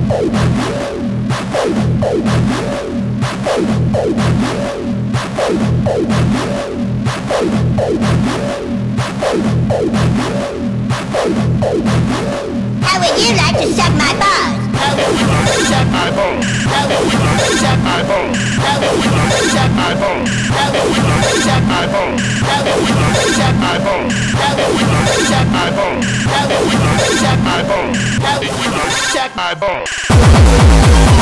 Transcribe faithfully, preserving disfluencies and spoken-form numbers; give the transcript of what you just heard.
How would you like to suck my balls? How would you like to suck my balls? How would you like to suck my balls? How would you like to suck my balls? How would you like to suck my balls? How would you like to suck my balls? How would you like to suck my balls? How would you like to suck my balls? How would you like to suck my balls?